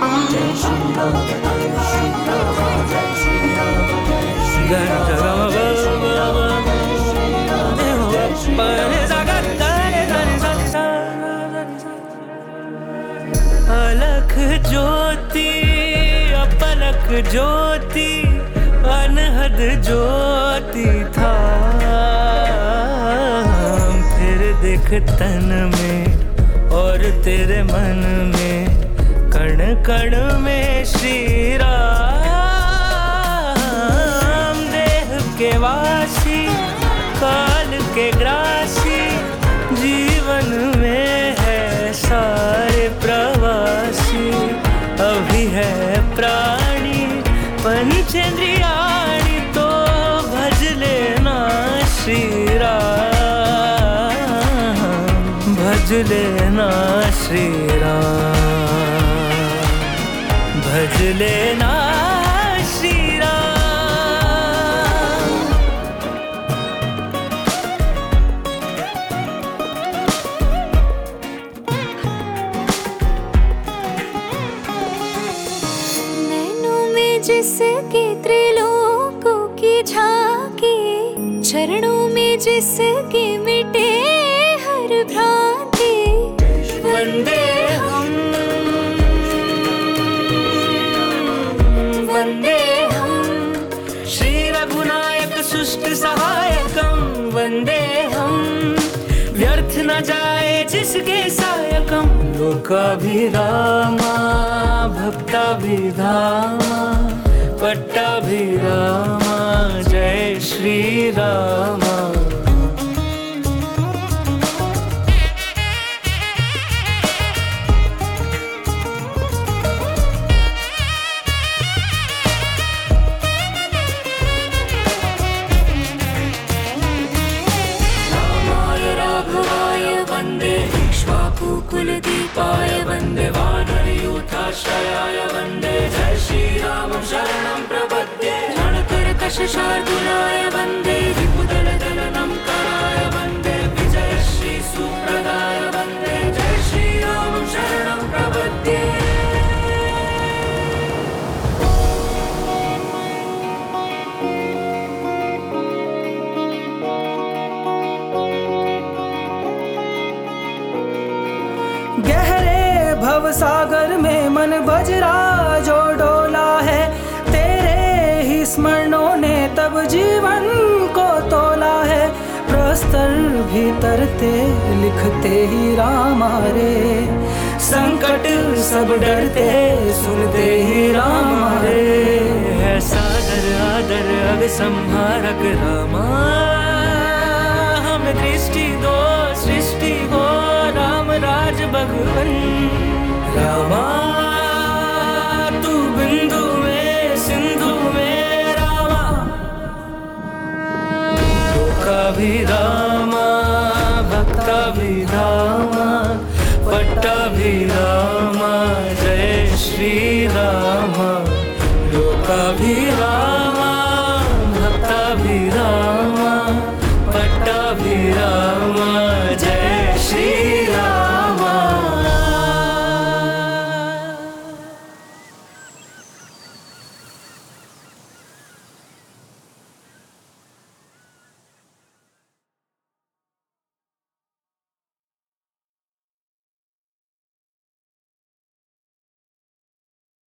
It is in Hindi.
जय श्री राम, जय श्री राम, जय श्री राम, जय श्री राम, जय श्री राम, जय श्री राम, जय श्री राम। अलख ज्योति अपलक ज्योति अनहद ज्योति था, फिर देख तन में और तेरे मन में, कण कण में श्री राम। देह के वासी काल के ग्रासी, जीवन में है सारे प्रवासी। अभी है प्राणी पंचेंद्रियाणि, तो भज लेना श्री राम, भज लेना श्री राम, भज लेना श्री राम। जिसके त्रिलोकों की झांकी, चरणों में जिसके मिटे हर भ्रांति। वंदे हम, वंदे हम श्री रघुनायक सुष्ट सहायकम। वंदे हम व्यर्थ न जाए जिसके सायकम। लोकाभिरामा भक्ताभिधामा पट्टाभिरामा, जय श्री राम। रामाय राघवाय वंदे, इक्ष्वाकुकुलदीपाय वंदे, वानरयूथाश्रयाय वंदे। जय श्री राम शरणं प्रपद्ये, रणकरकशशार्दूलाय वंदे, रिपुदलदलनं कराय वंदे, विजयश्री सुप्रदाय वंदे। जय श्री राम शरणं प्रपद्ये। गहरे भव सागर में मन बजरा जो डोला है, तेरे ही स्मरणों ने तब जीवन को तोला है। प्रस्तर भीतरते लिखते ही राम रे, संकट सब डरते सुनते ही राम रे। है सादर आदर अग संहारक रामा, हम दृष्टि दो सृष्टि हो राम राज भगवन। रामा तू बिंदु में सिंधु में रामा। लोकाभिरामा भक्ताभिधामा पट्टाभिरामा, जय श्री राम। लोकाभिरामा